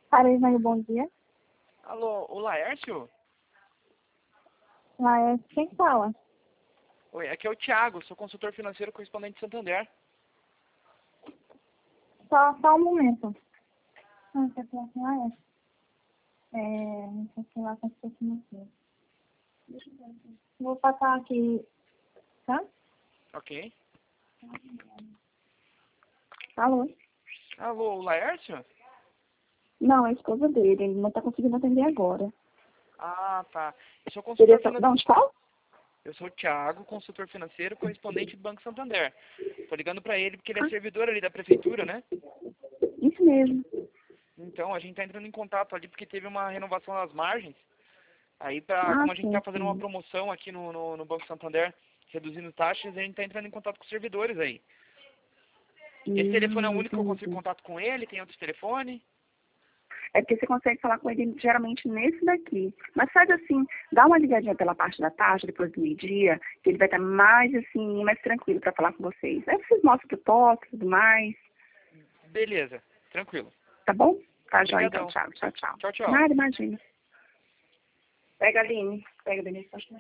Parei, mas bom dia. Alô, o Laércio? Lá é quem fala? Oi, aqui é o Thiago, sou consultor financeiro correspondente de Santander. Só um momento. Não, você falar com lá não sei se lá com esse financeiro. Vou passar aqui, tá? Ok. Alô? Alô, o Laércio? Não, é a esposa dele. Ele não tá conseguindo atender agora. Ah, tá. Eu sou Seria consultor de onde fala? Eu sou o Thiago, consultor financeiro correspondente do Banco Santander. Tô ligando pra ele porque ele é servidor ali da prefeitura, né? Isso mesmo. Então, a gente tá entrando em contato ali porque teve uma renovação das margens. Aí, Ah, como a gente sim, tá fazendo uma sim. promoção aqui no Banco Santander, reduzindo taxas, a gente tá entrando em contato com os servidores aí. Esse telefone é o único que eu consigo Entendi. contato com ele? Tem outro telefone? É porque você consegue falar com ele geralmente nesse daqui. Mas faz assim, dá uma ligadinha pela parte da tarde, depois do meio-dia, que ele vai estar mais assim, mais tranquilo para falar com vocês. Aí vocês mostram o toque e tudo mais. Beleza, tranquilo. Tá bom? Tá, joia, então. Obrigadão. Tchau, tchau, tchau. Tchau, tchau. Nada, imagina. Pega a Aline. Pega a Denise.